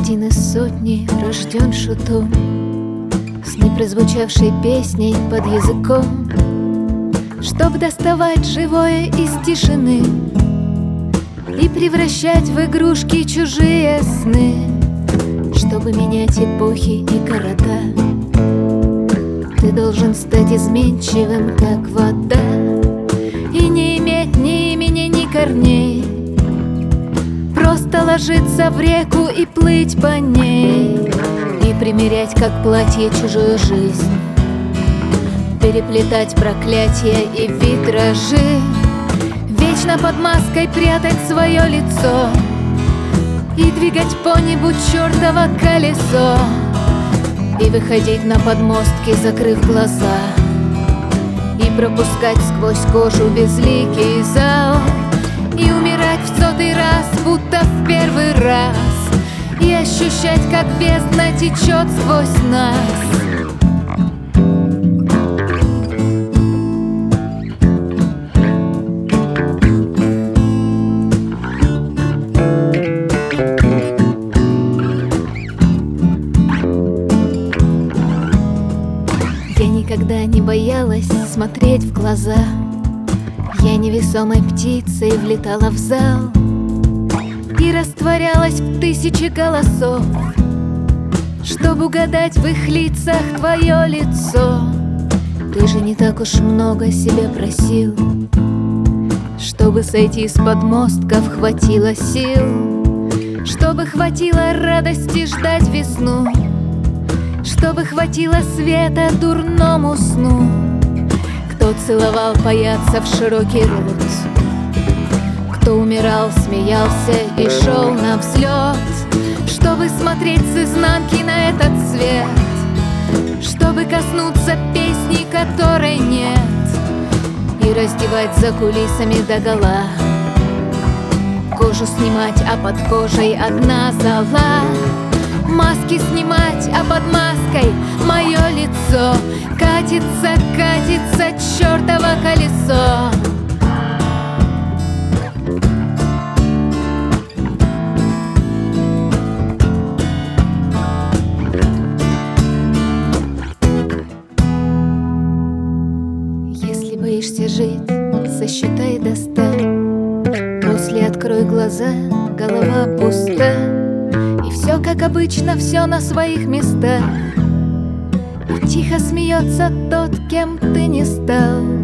Один из сотни рожден шутом, с непрозвучавшей песней под языком, чтоб доставать живое из тишины и превращать в игрушки чужие сны, чтобы менять эпохи и города. Ты должен стать изменчивым, как вода, и не иметь ни имени, ни корней, просто ложиться в реку и плыть по ней, и примерять, как платье, чужую жизнь, переплетать проклятия и витражи, вечно под маской прятать свое лицо и двигать по небу чертово колесо, и выходить на подмостки, закрыв глаза, и пропускать сквозь кожу безликий зал, и умирать в 100-й раз, будто в первый раз, и ощущать, как бездна течет сквозь нас. Я никогда не боялась смотреть в глаза. Я невесомой птицей влетала в зал и растворялась в 1000 голосов, чтобы угадать в их лицах твое лицо. Ты же не так уж много себе просил, чтобы сойти с подмостков хватило сил, чтобы хватило радости ждать весну, чтобы хватило света дурному сну. Кто целовал паяться в широкий рот, кто умирал, смеялся и шел на взлет, чтобы смотреть с изнанки на этот свет, чтобы коснуться песни, которой нет, и раздевать за кулисами догола, кожу снимать, а под кожей одна зола, маски снимать, а под маской мое лицо. Катится, катится чертово колесо. Если боишься жить, сосчитай до 100. После открой глаза, голова пуста, и все как обычно, все на своих местах. И тихо смеется тот, кем ты не стал.